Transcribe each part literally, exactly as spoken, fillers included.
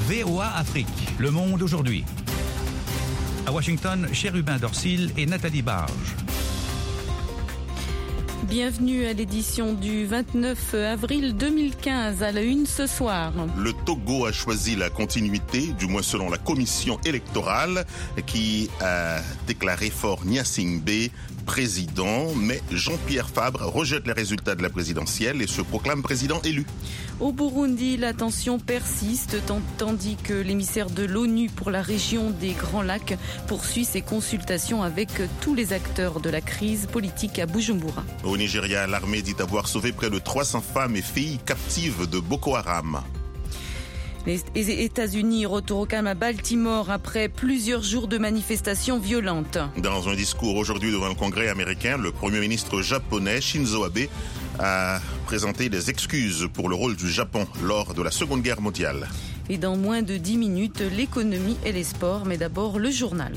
V O A Afrique, Le Monde aujourd'hui. À Washington, Chérubin Dorsil et Nathalie Barge. Bienvenue à l'édition du vingt-neuf avril deux mille quinze, à la une ce soir. Le Togo a choisi la continuité, du moins selon la commission électorale, qui a déclaré Faure Gnassingbé président, mais Jean-Pierre Fabre rejette les résultats de la présidentielle et se proclame président élu. Au Burundi, la tension persiste, tandis que l'émissaire de l'ONU pour la région des Grands Lacs poursuit ses consultations avec tous les acteurs de la crise politique à Bujumbura. Au Nigeria, l'armée dit avoir sauvé près de trois cents femmes et filles captives de Boko Haram. Les États-Unis retour au calme à Baltimore après plusieurs jours de manifestations violentes. Dans un discours aujourd'hui devant le Congrès américain, le Premier ministre japonais Shinzo Abe a présenté des excuses pour le rôle du Japon lors de la Seconde Guerre mondiale. Et dans moins de dix minutes, l'économie et les sports, mais d'abord le journal.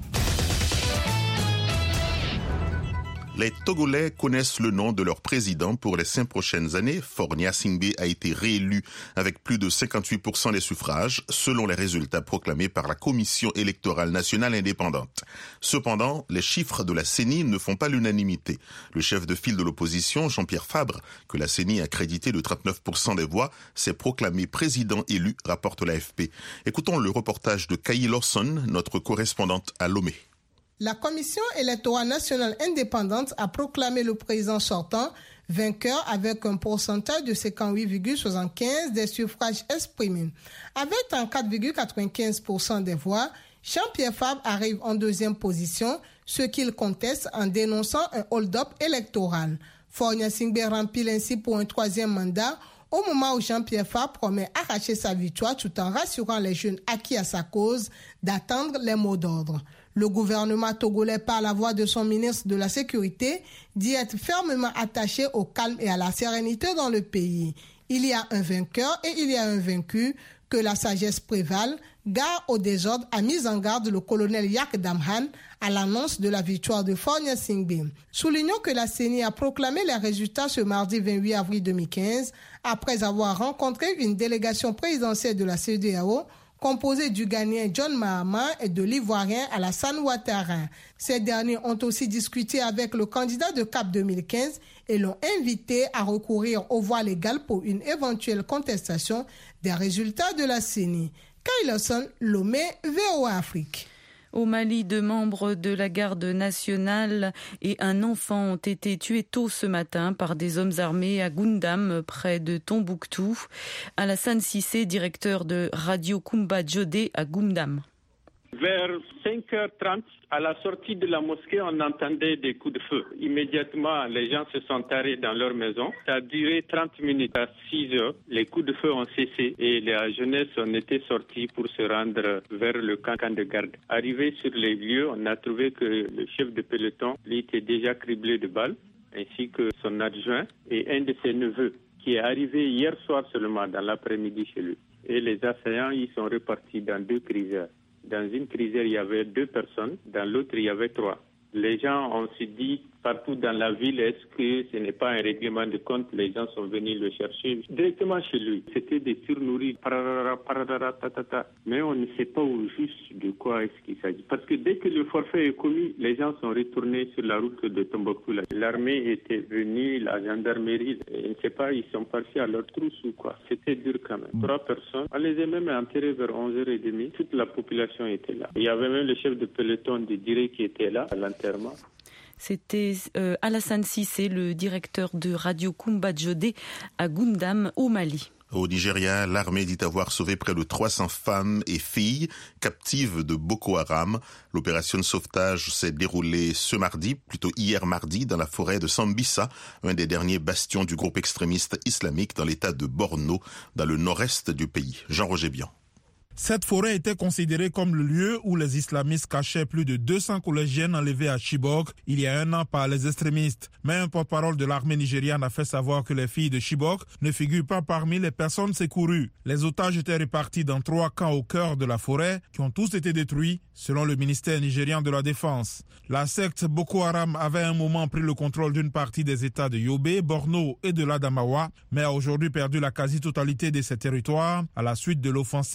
Les Togolais connaissent le nom de leur président pour les cinq prochaines années. Faure Gnassingbé a été réélu avec plus de cinquante-huit pour cent des suffrages, selon les résultats proclamés par la Commission électorale nationale indépendante. Cependant, les chiffres de la C E N I ne font pas l'unanimité. Le chef de file de l'opposition, Jean-Pierre Fabre, que la C E N I a crédité de trente-neuf pour cent des voix, s'est proclamé président élu, rapporte l'A F P. Écoutons le reportage de Kayi Lawson, notre correspondante à Lomé. La Commission électorale nationale indépendante a proclamé le président sortant vainqueur avec un pourcentage de cinquante-huit virgule soixante-quinze des suffrages exprimés. Avec trente-quatre virgule quatre-vingt-quinze pour cent des voix, Jean-Pierre Fabre arrive en deuxième position, ce qu'il conteste en dénonçant un hold-up électoral. Faure Gnassingbé remplit ainsi pour un troisième mandat, au moment où Jean-Pierre Fabre promet arracher sa victoire tout en rassurant les jeunes acquis à sa cause d'attendre les mots d'ordre. Le gouvernement togolais, par la voix de son ministre de la Sécurité, dit être fermement attaché au calme et à la sérénité dans le pays. Il y a un vainqueur et il y a un vaincu, que la sagesse prévale. Gare au désordre a mis en garde le colonel Yak Damhan à l'annonce de la victoire de Faure Gnassingbé. Soulignons que la C E N I a proclamé les résultats ce mardi vingt-huit avril deux mille quinze, après avoir rencontré une délégation présidentielle de la C E D A O, composé du Ghanéen John Mahama et de l'Ivoirien Alassane Ouattara. Ces derniers ont aussi discuté avec le candidat de C A P deux mille quinze et l'ont invité à recourir aux voies légales pour une éventuelle contestation des résultats de la C E N I. Kayi Lawson, Lomé, V O A Afrique. Au Mali, deux membres de la garde nationale et un enfant ont été tués tôt ce matin par des hommes armés à Goundam, près de Tombouctou. Alassane Cissé, directeur de Radio Kumba Djodé à Goundam. Vers cinq heures trente, à la sortie de la mosquée, on entendait des coups de feu. Immédiatement, les gens se sont tarés dans leur maison. Ça a duré trente minutes. À six heures, les coups de feu ont cessé et la jeunesse en était sortie pour se rendre vers le camp de garde. Arrivé sur les lieux, on a trouvé que le chef de peloton, lui, était déjà criblé de balles, ainsi que son adjoint et un de ses neveux, qui est arrivé hier soir seulement, dans l'après-midi chez lui. Et les assaillants, ils sont repartis dans deux crisères. Dans une crisère, il y avait deux personnes. Dans l'autre, il y avait trois. Les gens ont se dit partout dans la ville, est-ce que ce n'est pas un règlement de compte? Les gens sont venus le chercher directement chez lui. C'était des surnourris, pararara, pararara, tatata. Mais on ne sait pas au juste de quoi est-ce qu'il s'agit. Parce que dès que le forfait est commis, les gens sont retournés sur la route de Tombouctou. L'armée était venue, la gendarmerie, je ne sais pas, ils sont partis à leur trousse ou quoi. C'était dur quand même. Trois personnes. On les a même enterrés vers onze heures trente. Toute la population était là. Il y avait même le chef de peloton de Diré qui était là à l'enterrement. C'était euh, Alassane Cissé, le directeur de Radio Kumba Djodé à Goundam, au Mali. Au Nigeria, l'armée dit avoir sauvé près de trois cents femmes et filles captives de Boko Haram. L'opération de sauvetage s'est déroulée ce mardi, plutôt hier mardi, dans la forêt de Sambisa, un des derniers bastions du groupe extrémiste islamique dans l'état de Borno, dans le nord-est du pays. Jean-Roger Bian. Cette forêt était considérée comme le lieu où les islamistes cachaient plus de deux cents collégiennes enlevées à Chibok il y a un an par les extrémistes. Mais un porte-parole de l'armée nigériane a fait savoir que les filles de Chibok ne figurent pas parmi les personnes secourues. Les otages étaient répartis dans trois camps au cœur de la forêt qui ont tous été détruits, selon le ministère nigérian de la Défense. La secte Boko Haram avait un moment pris le contrôle d'une partie des États de Yobe, Borno et de l'Adamawa, mais a aujourd'hui perdu la quasi-totalité de ses territoires à la suite de l'offensive multi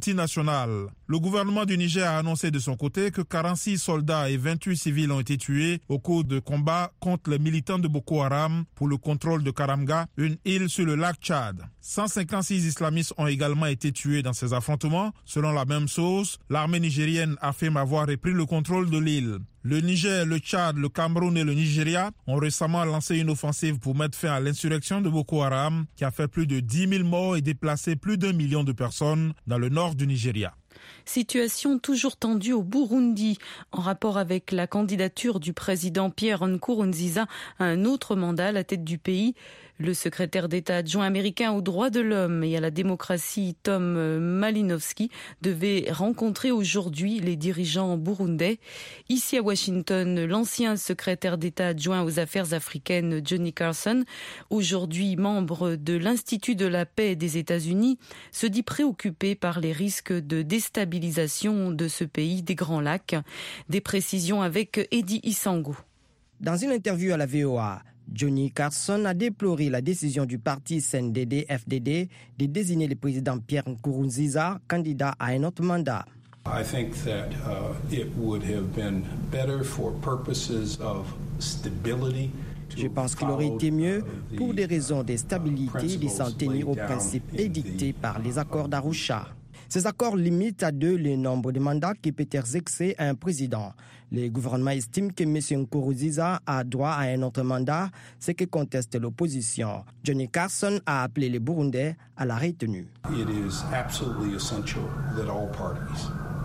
multinationale. Le gouvernement du Niger a annoncé de son côté que quarante-six soldats et vingt-huit civils ont été tués au cours de combats contre les militants de Boko Haram pour le contrôle de Karamga, une île sur le lac Tchad. cent cinquante-six islamistes ont également été tués dans ces affrontements. Selon la même source, l'armée nigérienne affirme avoir repris le contrôle de l'île. Le Niger, le Tchad, le Cameroun et le Nigeria ont récemment lancé une offensive pour mettre fin à l'insurrection de Boko Haram qui a fait plus de dix mille morts et déplacé plus d'un million de personnes dans le nord du Nigeria. Situation toujours tendue au Burundi, en rapport avec la candidature du président Pierre Nkurunziza à un autre mandat à la tête du pays. Le secrétaire d'État adjoint américain aux droits de l'homme et à la démocratie, Tom Malinowski, devait rencontrer aujourd'hui les dirigeants burundais. Ici à Washington, l'ancien secrétaire d'État adjoint aux affaires africaines, Johnny Carson, aujourd'hui membre de l'Institut de la paix des États-Unis, se dit préoccupé par les risques de déstabilisation de ce pays des Grands Lacs. Des précisions avec Eddie Isango. Dans une interview à la V O A, Johnny Carson a déploré la décision du parti C N D D F D D de désigner le président Pierre Nkurunziza candidat à un autre mandat. I think that uh, it would have been better for purposes of stability. Je pense qu'il aurait été mieux, pour des raisons de stabilité, de s'en tenir aux principes édictés par les accords d'Arusha. Ces accords limitent à deux le nombre de mandats qui peut exercer un président. Le gouvernement estime que M. Nkurunziza a droit à un autre mandat, ce que conteste l'opposition. Johnny Carson a appelé les Burundais à la retenue. It is absolutely essential that all parties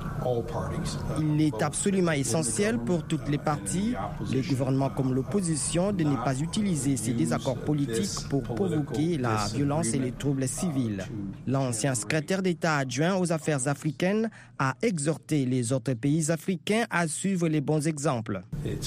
Il est absolument essentiel pour toutes les parties, le gouvernement comme l'opposition, de ne pas utiliser ces désaccords politiques pour provoquer la violence et les troubles civils. L'ancien secrétaire d'État adjoint aux affaires africaines a exhorté les autres pays africains à suivre les bons exemples.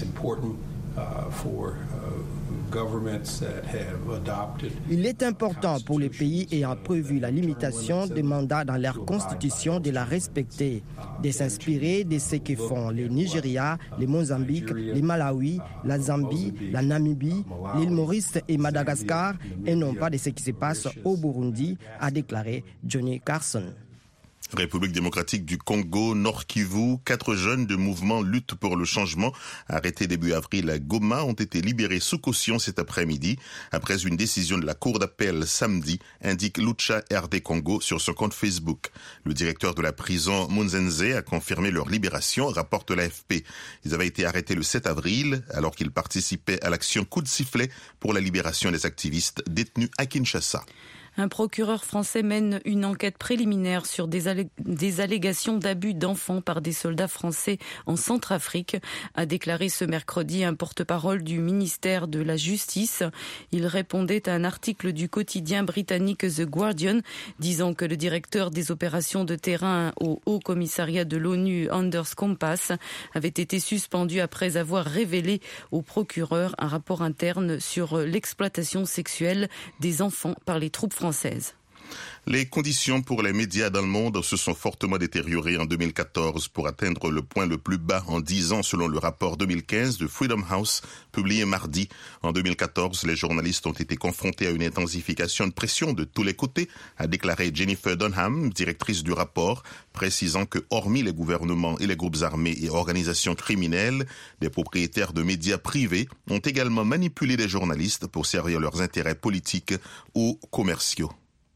Il est important pour les pays ayant prévu la limitation des mandats dans leur constitution de la respecter, de s'inspirer de ce que font le Nigeria, le Mozambique, le Malawi, la Zambie, la Namibie, l'île Maurice et Madagascar, et non pas de ce qui se passe au Burundi, a déclaré Johnny Carson. République démocratique du Congo, Nord Kivu, quatre jeunes de mouvement Lutte pour le changement, arrêtés début avril à Goma, ont été libérés sous caution cet après-midi, après une décision de la Cour d'appel samedi, indique Lucha R D Congo sur son compte Facebook. Le directeur de la prison, Munzenze, a confirmé leur libération, rapporte l'A F P. Ils avaient été arrêtés le sept avril, alors qu'ils participaient à l'action Coup de sifflet pour la libération des activistes détenus à Kinshasa. Un procureur français mène une enquête préliminaire sur des, allé- des allégations d'abus d'enfants par des soldats français en Centrafrique, a déclaré ce mercredi un porte-parole du ministère de la Justice. Il répondait à un article du quotidien britannique The Guardian, disant que le directeur des opérations de terrain au Haut Commissariat de l'ONU, Anders Kompass, avait été suspendu après avoir révélé au procureur un rapport interne sur l'exploitation sexuelle des enfants par les troupes françaises. Française. Les conditions pour les médias dans le monde se sont fortement détériorées en deux mille quatorze pour atteindre le point le plus bas en dix ans selon le rapport deux mille quinze de Freedom House publié mardi. En deux mille quatorze, les journalistes ont été confrontés à une intensification de pression de tous les côtés, a déclaré Jennifer Dunham, directrice du rapport, précisant que hormis les gouvernements et les groupes armés et organisations criminelles, des propriétaires de médias privés ont également manipulé les journalistes pour servir leurs intérêts politiques ou commerciaux.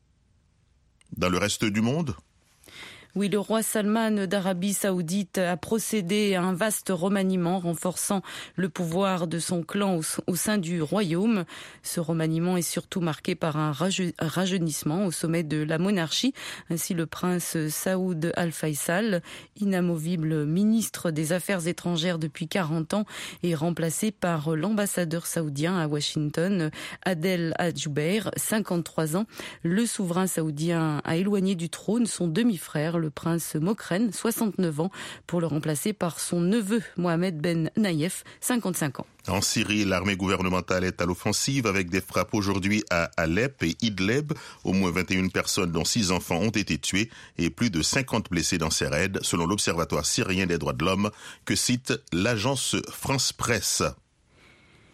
Dans le reste du monde ? Oui, le roi Salman d'Arabie Saoudite a procédé à un vaste remaniement renforçant le pouvoir de son clan au, au sein du royaume. Ce remaniement est surtout marqué par un rajeunissement au sommet de la monarchie. Ainsi, le prince Saoud Al-Faisal, inamovible ministre des Affaires étrangères depuis quarante ans, est remplacé par l'ambassadeur saoudien à Washington, Adel Al-Jubeir, cinquante-trois ans. Le souverain saoudien a éloigné du trône son demi-frère, le prince Mokren, soixante-neuf ans, pour le remplacer par son neveu Mohamed Ben Naïef, cinquante-cinq ans. En Syrie, l'armée gouvernementale est à l'offensive avec des frappes aujourd'hui à Alep et Idlib. Au moins vingt et une personnes, dont six enfants, ont été tuées et plus de cinquante blessés dans ces raids, selon l'Observatoire syrien des droits de l'homme, que cite l'agence France Presse.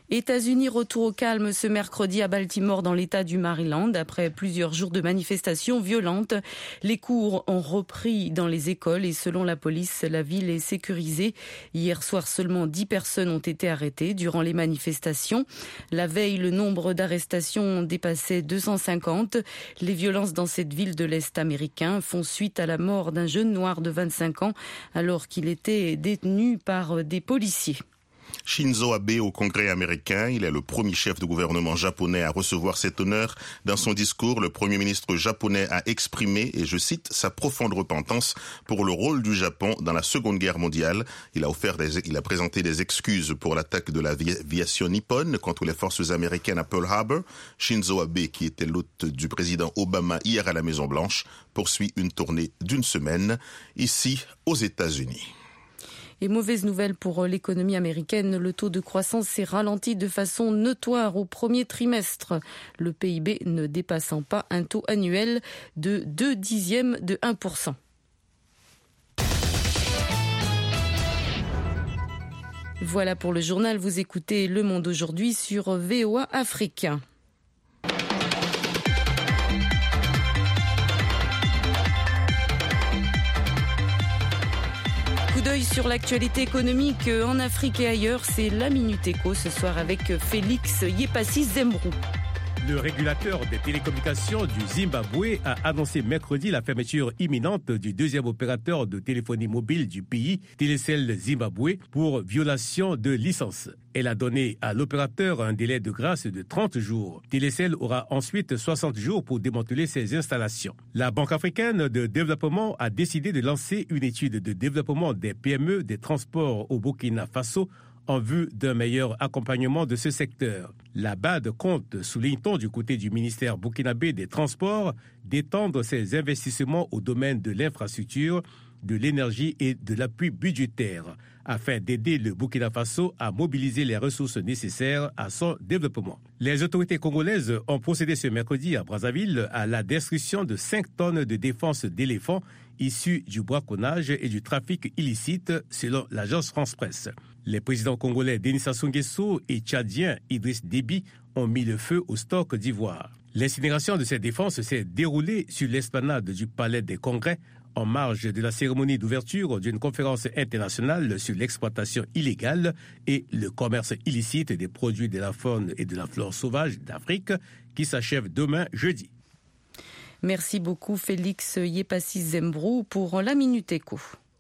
États-Unis, retour au calme ce mercredi à Baltimore dans l'État du Maryland. Après plusieurs jours de manifestations violentes, les cours ont repris dans les écoles et selon la police, la ville est sécurisée. Hier soir, seulement dix personnes ont été arrêtées durant les manifestations. La veille, le nombre d'arrestations dépassait deux cent cinquante. Les violences dans cette ville de l'Est américain font suite à la mort d'un jeune noir de vingt-cinq ans alors qu'il était détenu par des policiers. Shinzo Abe au Congrès américain, il est le premier chef de gouvernement japonais à recevoir cet honneur. Dans son discours, le Premier ministre japonais a exprimé, et je cite, sa profonde repentance pour le rôle du Japon dans la Seconde Guerre mondiale. Il a offert des, il a présenté des excuses pour l'attaque de l'aviation nippone contre les forces américaines à Pearl Harbor. Shinzo Abe, qui était l'hôte du président Obama hier à la Maison-Blanche, poursuit une tournée d'une semaine ici aux États-Unis. Et mauvaise nouvelle pour l'économie américaine, le taux de croissance s'est ralenti de façon notoire au premier trimestre. Le P I B ne dépassant pas un taux annuel de deux dixièmes de un pour cent. Voilà pour le journal, vous écoutez Le Monde aujourd'hui sur V O A Afrique. Coup d'œil sur l'actualité économique en Afrique et ailleurs, c'est la Minute Éco ce soir avec Félix Yepassi Zembrou. Le régulateur des télécommunications du Zimbabwe a annoncé mercredi la fermeture imminente du deuxième opérateur de téléphonie mobile du pays, Telecel Zimbabwe, pour violation de licence. Elle a donné à l'opérateur un délai de grâce de trente jours. Telecel aura ensuite soixante jours pour démanteler ses installations. La Banque africaine de développement a décidé de lancer une étude de développement des P M E des transports au Burkina Faso en vue d'un meilleur accompagnement de ce secteur. La B A D compte, souligne-t-on du côté du ministère burkinabé des Transports, d'étendre ses investissements au domaine de l'infrastructure, de l'énergie et de l'appui budgétaire, afin d'aider le Burkina Faso à mobiliser les ressources nécessaires à son développement. Les autorités congolaises ont procédé ce mercredi à Brazzaville à la destruction de cinq tonnes de défense d'éléphants issus du braconnage et du trafic illicite, selon l'agence France-Presse. Les présidents congolais Denis Sassou Nguesso et tchadien Idriss Déby ont mis le feu au stock d'ivoire. L'incinération de ces défenses s'est déroulée sur l'esplanade du Palais des Congrès en marge de la cérémonie d'ouverture d'une conférence internationale sur l'exploitation illégale et le commerce illicite des produits de la faune et de la flore sauvage d'Afrique qui s'achève demain jeudi. Merci beaucoup Félix Yepassi Zembrou pour la Minute Éco.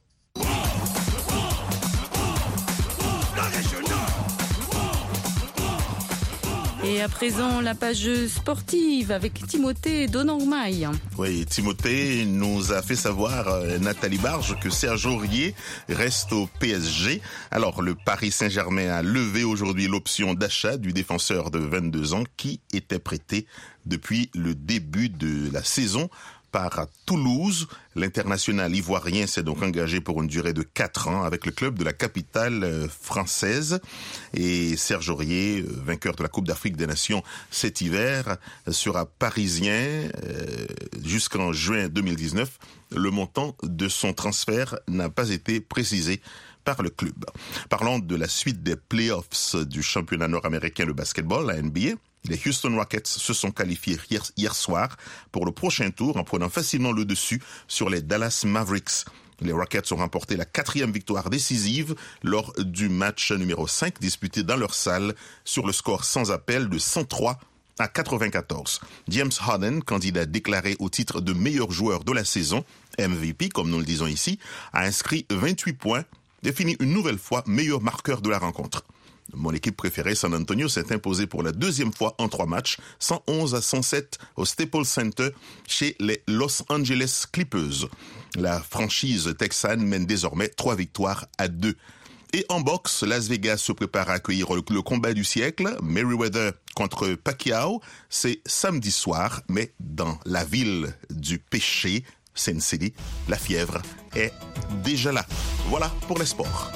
Et à présent, la page sportive avec Timothée Donormaï. Oui, Timothée nous a fait savoir, euh, Nathalie Barge, que Serge Aurier reste au P S G. Alors, le Paris Saint-Germain a levé aujourd'hui l'option d'achat du défenseur de vingt-deux ans qui était prêté depuis le début de la saison par Toulouse. L'international ivoirien s'est donc engagé pour une durée de quatre ans avec le club de la capitale française. Et Serge Aurier, vainqueur de la Coupe d'Afrique des Nations cet hiver, sera parisien jusqu'en juin deux mille dix-neuf. Le montant de son transfert n'a pas été précisé par le club. Parlons de la suite des playoffs du championnat nord-américain de basketball, la N B A. Les Houston Rockets se sont qualifiés hier, hier soir pour le prochain tour en prenant facilement le dessus sur les Dallas Mavericks. Les Rockets ont remporté la quatrième victoire décisive lors du match numéro cinq disputé dans leur salle sur le score sans appel de cent trois à quatre-vingt-quatorze. James Harden, candidat déclaré au titre de meilleur joueur de la saison, M V P comme nous le disons ici, a inscrit vingt-huit points, défini une nouvelle fois meilleur marqueur de la rencontre. Mon équipe préférée, San Antonio, s'est imposée pour la deuxième fois en trois matchs, cent onze à cent sept au Staples Center chez les Los Angeles Clippers. La franchise texane mène désormais trois victoires à deux. Et en boxe, Las Vegas se prépare à accueillir le, le combat du siècle, Mayweather contre Pacquiao. C'est samedi soir, mais dans la ville du péché, Sin City, la fièvre est déjà là. Voilà pour les sports.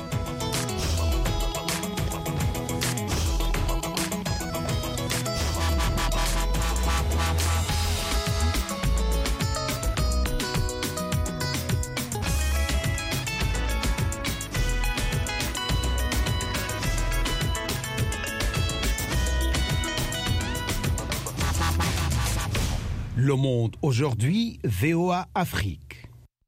Le Monde aujourd'hui, V O A Afrique.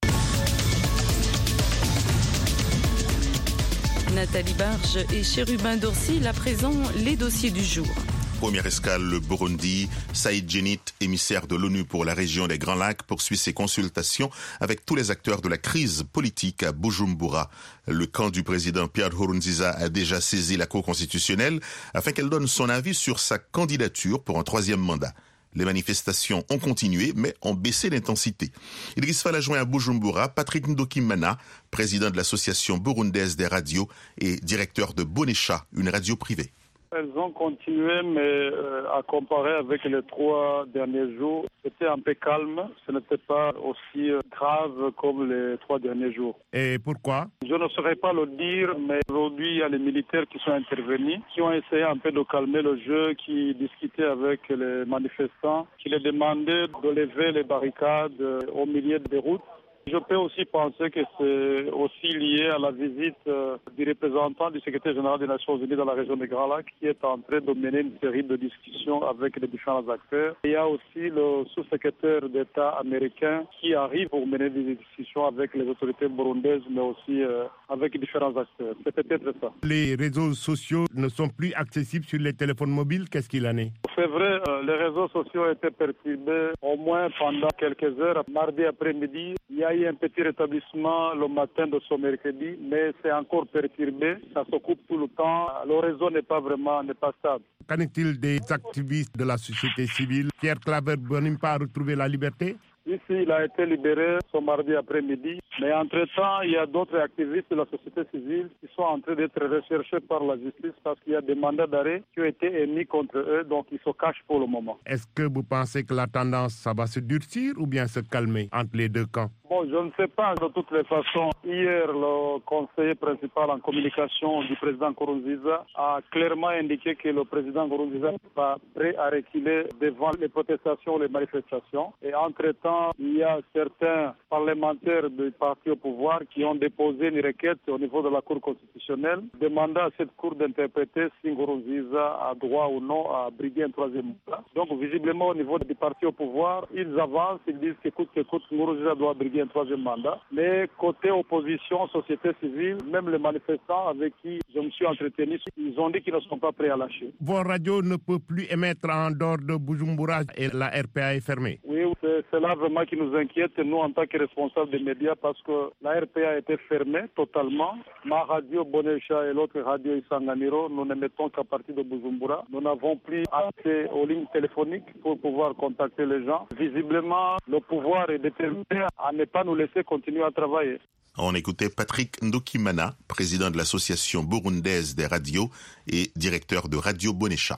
Nathalie Barge et Chérubin Dorsil, à présent, les dossiers du jour. Première escale, le Burundi. Saïd Djenit, émissaire de l'ONU pour la région des Grands Lacs, poursuit ses consultations avec tous les acteurs de la crise politique à Bujumbura. Le camp du président Pierre Nkurunziza a déjà saisi la Cour constitutionnelle afin qu'elle donne son avis sur sa candidature pour un troisième mandat. Les manifestations ont continué, mais ont baissé l'intensité. Idriss Fall a joint à Bujumbura Patrick Ndokimana, président de l'association burundaise des radios et directeur de Bonesha, une radio privée. Elles ont continué, mais euh, à comparer avec les trois derniers jours, c'était un peu calme. Ce n'était pas aussi euh, grave comme les trois derniers jours. Et pourquoi? Je ne saurais pas le dire, mais aujourd'hui, il y a les militaires qui sont intervenus, qui ont essayé un peu de calmer le jeu, qui discutaient avec les manifestants, qui les demandaient de lever les barricades euh, au milieu des routes. Je peux aussi penser que c'est aussi lié à la visite euh, du représentant du secrétaire général des Nations Unies dans la région des Grands Lacs qui est en train de mener une série de discussions avec les différents acteurs. Il y a aussi le sous-secrétaire d'État américain qui arrive pour mener des discussions avec les autorités burundaises, mais aussi euh, avec différents acteurs. C'est peut-être ça. Les réseaux sociaux ne sont plus accessibles sur les téléphones mobiles. Qu'est-ce qu'il en est? C'est vrai, euh, les réseaux sociaux étaient perturbés au moins pendant quelques heures. Mardi après-midi, il y a eu un petit rétablissement le matin de ce mercredi, mais c'est encore perturbé. Ça se coupe tout le temps. Le réseau n'est pas vraiment n'est pas stable. Qu'en est-il des activistes de la société civile? Pierre Claver Bonimpa a retrouvé la liberté? Ici, il a été libéré ce mardi après-midi. Mais entre-temps, il y a d'autres activistes de la société civile qui sont en train d'être recherchés par la justice parce qu'il y a des mandats d'arrêt qui ont été émis contre eux, donc ils se cachent pour le moment. Est-ce que vous pensez que la tendance, ça va se durcir ou bien se calmer entre les deux camps? Bon, je ne sais pas. De toutes les façons, hier, le conseiller principal en communication du président Nkurunziza a clairement indiqué que le président Nkurunziza n'est pas prêt à reculer devant les protestations, les manifestations. Et entre-temps, il y a certains parlementaires du parti au pouvoir qui ont déposé une requête au niveau de la Cour constitutionnelle demandant à cette Cour d'interpréter si Nkurunziza a droit ou non à briguer un troisième mandat. Donc, visiblement, au niveau du parti au pouvoir, ils avancent, ils disent qu'écoute, qu'écoute, Nkurunziza doit briguer un troisième mandat. Mais côté opposition, société civile, même les manifestants avec qui je me suis entretenu, ils ont dit qu'ils ne sont pas prêts à lâcher. Vos radios ne peuvent plus émettre en dehors de Bujumbura et la R P A est fermée. Oui, c'est, c'est là vraiment qui nous inquiète, nous en tant que responsables des médias, parce que la R P A a été fermée totalement. Ma radio Bonesha et l'autre radio Isanganiro, nous n'émettons qu'à partir de Bujumbura. Nous n'avons plus accès aux lignes téléphoniques pour pouvoir contacter les gens. Visiblement, le pouvoir est déterminé à ne pas nous laisser continuer à travailler. On écoutait Patrick Ndokimana, président de l'association burundaise des radios et directeur de Radio Bonesha.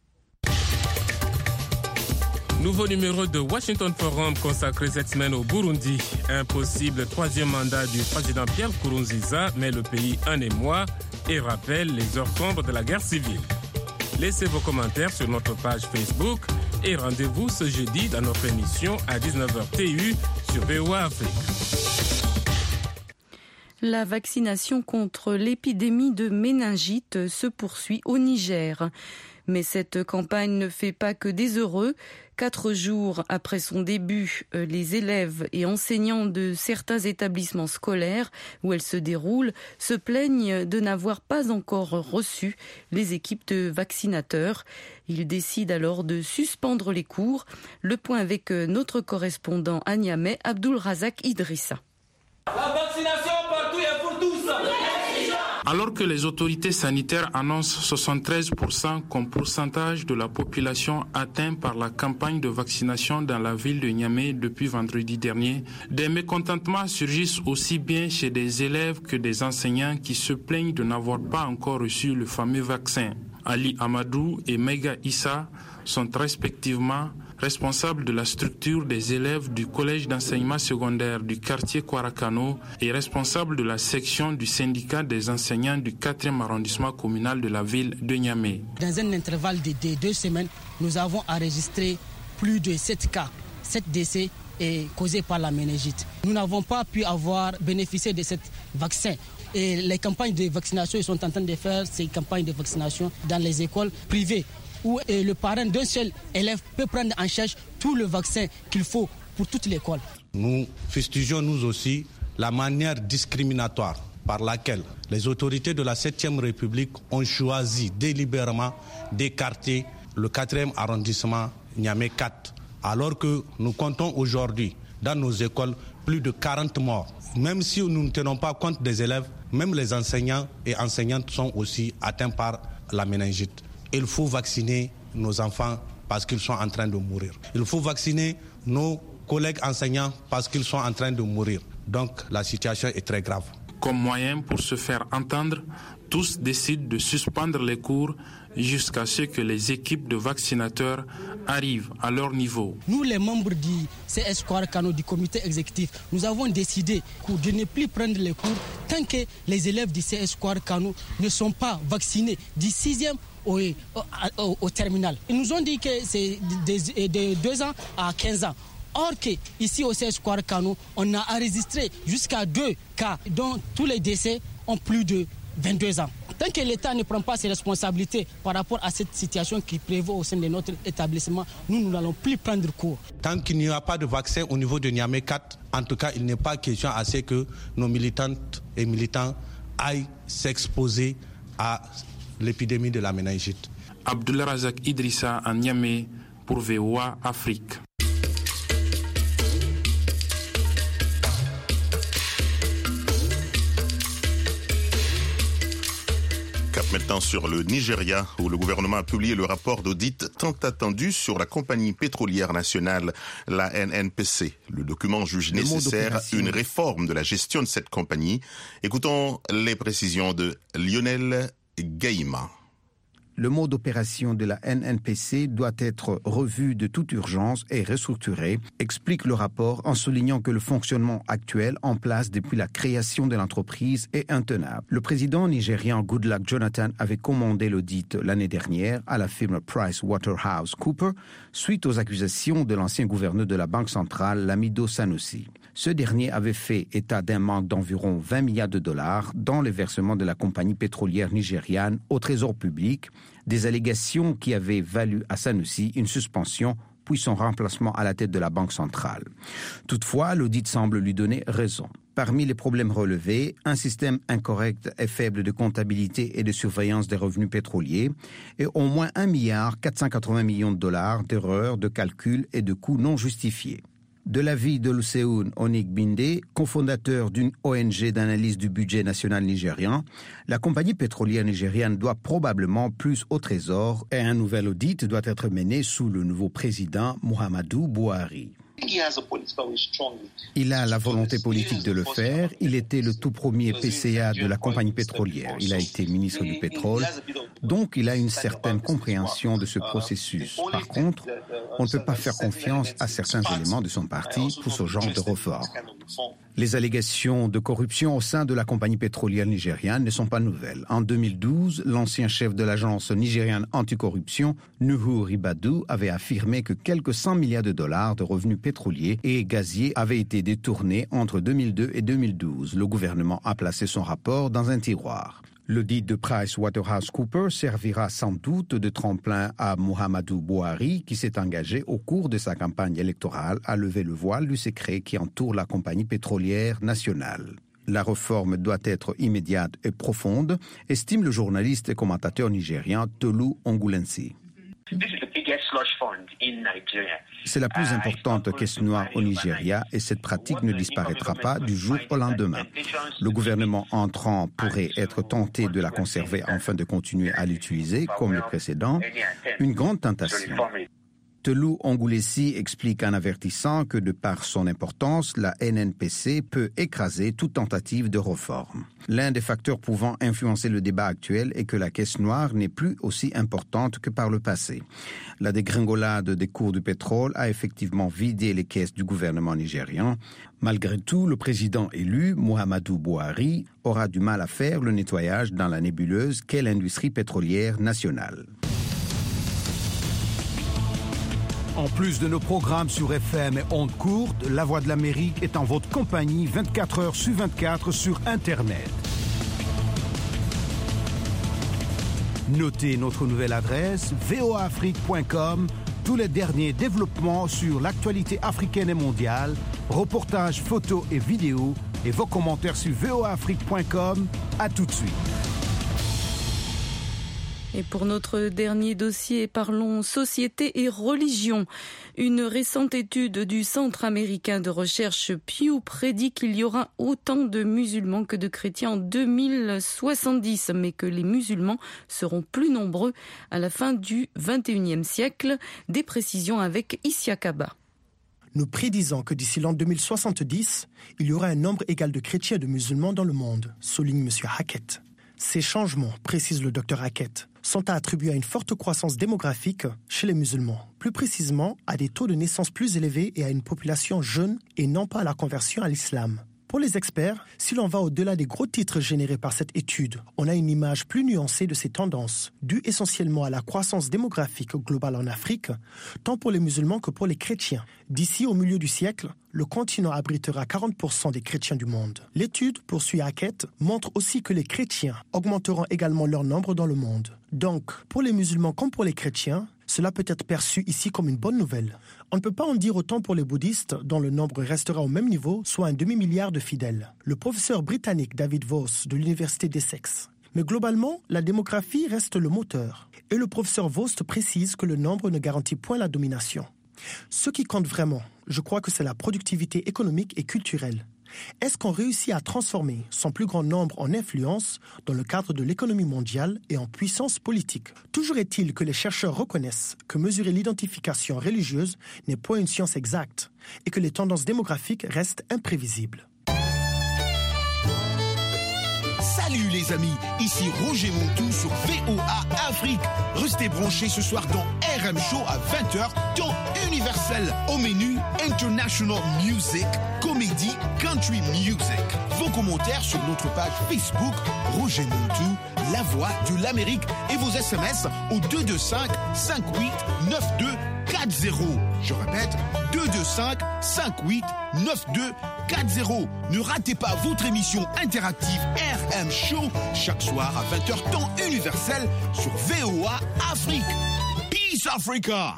Nouveau numéro de Washington Forum consacré cette semaine au Burundi. Un possible troisième mandat du président Pierre Nkurunziza met le pays un émoi et rappelle les heures sombres de la guerre civile. Laissez vos commentaires sur notre page Facebook et rendez-vous ce jeudi dans notre émission à dix-neuf heures T U sur V O A Afrique. La vaccination contre l'épidémie de méningite se poursuit au Niger. Mais cette campagne ne fait pas que des heureux. Quatre jours après son début, les élèves et enseignants de certains établissements scolaires où elle se déroule se plaignent de n'avoir pas encore reçu les équipes de vaccinateurs. Ils décident alors de suspendre les cours. Le point avec notre correspondant à Niamey, Abdul Razak Idrissa. La vaccination partout et pour tous. Alors que les autorités sanitaires annoncent soixante-treize pour cent comme pourcentage de la population atteinte par la campagne de vaccination dans la ville de Niamey depuis vendredi dernier, des mécontentements surgissent aussi bien chez des élèves que des enseignants qui se plaignent de n'avoir pas encore reçu le fameux vaccin. Ali Amadou et Mega Issa sont respectivement responsables de la structure des élèves du collège d'enseignement secondaire du quartier Kwarakano et responsable de la section du syndicat des enseignants du quatrième arrondissement communal de la ville de Niamey. Dans un intervalle de deux semaines, nous avons enregistré plus de sept cas, sept décès et causés par la méningite. Nous n'avons pas pu avoir bénéficié de ce vaccin. Et les campagnes de vaccination, ils sont en train de faire ces campagnes de vaccination dans les écoles privées où eh, le parent d'un seul élève peut prendre en charge tout le vaccin qu'il faut pour toute l'école. Nous fustigeons nous aussi la manière discriminatoire par laquelle les autorités de la septième République ont choisi délibérément d'écarter le quatrième arrondissement Niamey quatre, alors que nous comptons aujourd'hui dans nos écoles plus de quarante morts. Même si nous ne tenons pas compte des élèves, même les enseignants et enseignantes sont aussi atteints par la méningite. Il faut vacciner nos enfants parce qu'ils sont en train de mourir. Il faut vacciner nos collègues enseignants parce qu'ils sont en train de mourir. Donc la situation est très grave. Comme moyen pour se faire entendre, tous décident de suspendre les cours jusqu'à ce que les équipes de vaccinateurs arrivent à leur niveau. Nous, les membres du C S Kouarkano, du comité exécutif, nous avons décidé de ne plus prendre les cours tant que les élèves du C S Kouarkano ne sont pas vaccinés du sixième au, au, au, au terminal. Ils nous ont dit que c'est de, de deux ans à quinze ans. Or que ici au C S Kouarkano, on a enregistré jusqu'à deux cas dont tous les décès ont plus de vingt-deux ans. Tant que l'État ne prend pas ses responsabilités par rapport à cette situation qui prévaut au sein de notre établissement, nous, nous n'allons plus prendre cours. Tant qu'il n'y a pas de vaccin au niveau de Niamey quatre, en tout cas, il n'est pas question à ce que nos militantes et militants aillent s'exposer à l'épidémie de la méningite. Abdullah Razak Idrissa à Niamey pour V O A Afrique. Maintenant sur le Nigeria, où le gouvernement a publié le rapport d'audit tant attendu sur la compagnie pétrolière nationale, la N N P C. Le document juge le nécessaire une réforme de la gestion de cette compagnie. Écoutons les précisions de Lionel Gaïma. Le mode d'opération de la N N P C doit être revu de toute urgence et restructuré, explique le rapport en soulignant que le fonctionnement actuel en place depuis la création de l'entreprise est intenable. Le président nigérian Goodluck Jonathan avait commandé l'audit l'année dernière à la firme PricewaterhouseCoopers suite aux accusations de l'ancien gouverneur de la Banque centrale, Lamido Sanusi. Ce dernier avait fait état d'un manque d'environ vingt milliards de dollars dans les versements de la compagnie pétrolière nigériane au trésor public, des allégations qui avaient valu à Sanusi une suspension puis son remplacement à la tête de la Banque centrale. Toutefois, l'audit semble lui donner raison. Parmi les problèmes relevés, un système incorrect et faible de comptabilité et de surveillance des revenus pétroliers et au moins un milliard quatre cent quatre-vingts millions de dollars d'erreurs de calcul et de coûts non justifiés. De l'avis de Olusegun Onigbinde, cofondateur d'une O N G d'analyse du budget national nigérian, la compagnie pétrolière nigériane doit probablement plus au trésor et un nouvel audit doit être mené sous le nouveau président Muhammadu Buhari. Il a la volonté politique de le faire. Il était le tout premier P C A de la compagnie pétrolière. Il a été ministre du pétrole. Donc, il a une certaine compréhension de ce processus. Par contre, on ne peut pas faire confiance à certains éléments de son parti pour ce genre de réforme. Les allégations de corruption au sein de la compagnie pétrolière nigériane ne sont pas nouvelles. En deux mille douze, l'ancien chef de l'agence nigériane anticorruption, Nuhu Ribadu, avait affirmé que quelques cent milliards de dollars de revenus pétroliers et gaziers avaient été détournés entre deux mille deux et deux mille douze. Le gouvernement a placé son rapport dans un tiroir. L'audit de PricewaterhouseCoopers servira sans doute de tremplin à Muhammadu Buhari, qui s'est engagé au cours de sa campagne électorale à lever le voile du secret qui entoure la compagnie pétrolière nationale. La réforme doit être immédiate et profonde, estime le journaliste et commentateur nigérian Tolu Ongulensi. C'est la plus importante caisse noire au Nigeria et cette pratique ne disparaîtra pas du jour au lendemain. Le gouvernement entrant pourrait être tenté de la conserver afin de continuer à l'utiliser comme le précédent, une grande tentation. Telu Ongulesi explique en avertissant que de par son importance, la N N P C peut écraser toute tentative de réforme. L'un des facteurs pouvant influencer le débat actuel est que la caisse noire n'est plus aussi importante que par le passé. La dégringolade des cours du pétrole a effectivement vidé les caisses du gouvernement nigérian. Malgré tout, le président élu, Muhammadu Buhari, aura du mal à faire le nettoyage dans la nébuleuse qu'est l'industrie pétrolière nationale. En plus de nos programmes sur F M et ondes courtes, La Voix de l'Amérique est en votre compagnie vingt-quatre heures sur vingt-quatre sur Internet. Notez notre nouvelle adresse v o a afrique point com. Tous les derniers développements sur l'actualité africaine et mondiale, reportages, photos et vidéos, et vos commentaires sur v o a afrique point com. À tout de suite. Et pour notre dernier dossier, parlons société et religion. Une récente étude du Centre américain de recherche Pew prédit qu'il y aura autant de musulmans que de chrétiens en deux mille soixante-dix, mais que les musulmans seront plus nombreux à la fin du vingt et unième siècle. Des précisions avec Issia Kaba. Nous prédisons que d'ici l'an deux mille soixante-dix, il y aura un nombre égal de chrétiens et de musulmans dans le monde, souligne M. Hackett. Ces changements, précise le docteur Hackett, sont à attribuer à une forte croissance démographique chez les musulmans, plus précisément à des taux de naissance plus élevés et à une population jeune et non pas à la conversion à l'islam. Pour les experts, si l'on va au-delà des gros titres générés par cette étude, on a une image plus nuancée de ces tendances, dues essentiellement à la croissance démographique globale en Afrique, tant pour les musulmans que pour les chrétiens. D'ici au milieu du siècle, le continent abritera quarante pour cent des chrétiens du monde. L'étude, poursuit Hackett, montre aussi que les chrétiens augmenteront également leur nombre dans le monde. Donc, pour les musulmans comme pour les chrétiens, cela peut être perçu ici comme une bonne nouvelle. On ne peut pas en dire autant pour les bouddhistes, dont le nombre restera au même niveau, soit un demi-milliard de fidèles. Le professeur britannique David Voss de l'Université d'Essex. Mais globalement, la démographie reste le moteur. Et le professeur Voss précise que le nombre ne garantit point la domination. Ce qui compte vraiment, je crois que c'est la productivité économique et culturelle. Est-ce qu'on réussit à transformer son plus grand nombre en influence dans le cadre de l'économie mondiale et en puissance politique? Toujours est-il que les chercheurs reconnaissent que mesurer l'identification religieuse n'est point une science exacte et que les tendances démographiques restent imprévisibles. Salut les amis, ici Roger Montou sur V O A Afrique. Restez branchés ce soir dans R M Show à vingt heures, temps universel. Au menu, International Music, comédie, country music. Vos commentaires sur notre page Facebook, Roger Montou, la voix de l'Amérique. Et vos S M S au deux deux cinq, cinq huit neuf deux quatre zéro. Je répète, deux deux cinq, cinq huit neuf deux quatre zéro. Ne ratez pas votre émission interactive R M Show chaque soir à vingt heures temps universel sur V O A Afrique. Peace Africa!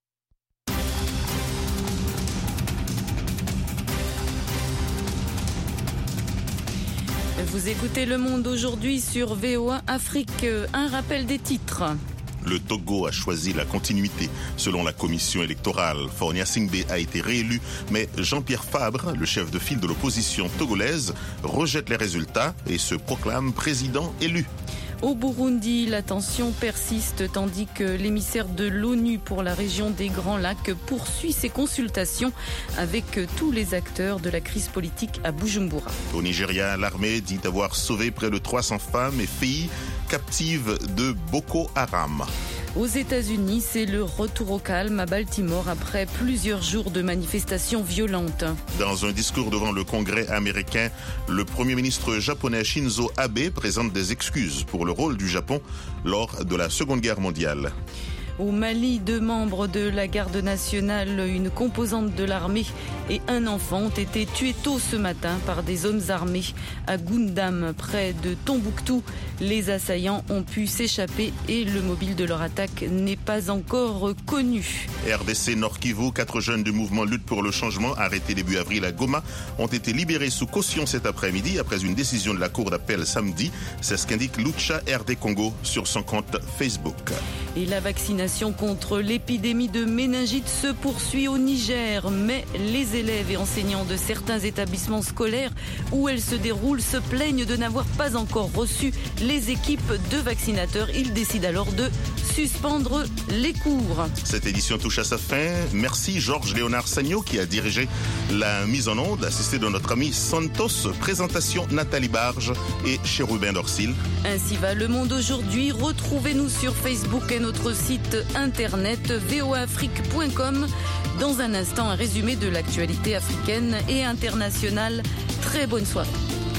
Vous écoutez Le Monde aujourd'hui sur V O A Afrique. Un rappel des titres. Le Togo a choisi la continuité. Selon la commission électorale, Faure Gnassingbé a été réélu, mais Jean-Pierre Fabre, le chef de file de l'opposition togolaise, rejette les résultats et se proclame président élu. Au Burundi, la tension persiste tandis que l'émissaire de l'ONU pour la région des Grands Lacs poursuit ses consultations avec tous les acteurs de la crise politique à Bujumbura. Au Nigeria, l'armée dit avoir sauvé près de trois cents femmes et filles captives de Boko Haram. Aux États-Unis, c'est le retour au calme à Baltimore après plusieurs jours de manifestations violentes. Dans un discours devant le Congrès américain, le Premier ministre japonais Shinzo Abe présente des excuses pour le rôle du Japon lors de la Seconde Guerre mondiale. Au Mali, deux membres de la garde nationale, une composante de l'armée et un enfant ont été tués tôt ce matin par des hommes armés à Goundam, près de Tombouctou. Les assaillants ont pu s'échapper et le mobile de leur attaque n'est pas encore connu. R D C Nord Kivu, quatre jeunes du mouvement Lutte pour le changement arrêtés début avril à Goma ont été libérés sous caution cet après-midi après une décision de la cour d'appel samedi. C'est ce qu'indique Lucha R D Congo sur son compte Facebook. Et la vaccination contre l'épidémie de méningite se poursuit au Niger, mais les élèves et enseignants de certains établissements scolaires où elle se déroule se plaignent de n'avoir pas encore reçu les équipes de vaccinateurs. Ils décident alors de suspendre les cours. Cette édition touche à sa fin. Merci Georges Léonard Sagno qui a dirigé la mise en onde, assisté de notre ami Santos. Présentation Nathalie Barge et Chérubin Dorsil. Ainsi va le monde aujourd'hui. Retrouvez-nous sur Facebook et notre site internet v o a afrique point com. Dans un instant, un résumé de l'actualité africaine et internationale. Très bonne soirée.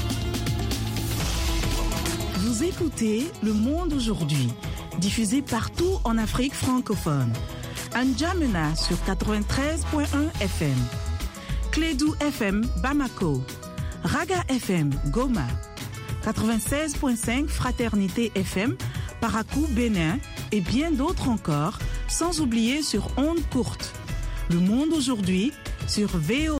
Vous écoutez Le Monde aujourd'hui, diffusé partout en Afrique francophone. À N'Djamena sur quatre-vingt-treize point un F M, Clédou F M Bamako, Raga F M Goma, quatre-vingt-seize point cinq Fraternité F M Parakou, Bénin et bien d'autres encore, sans oublier sur ondes courtes. Le monde aujourd'hui sur V O A.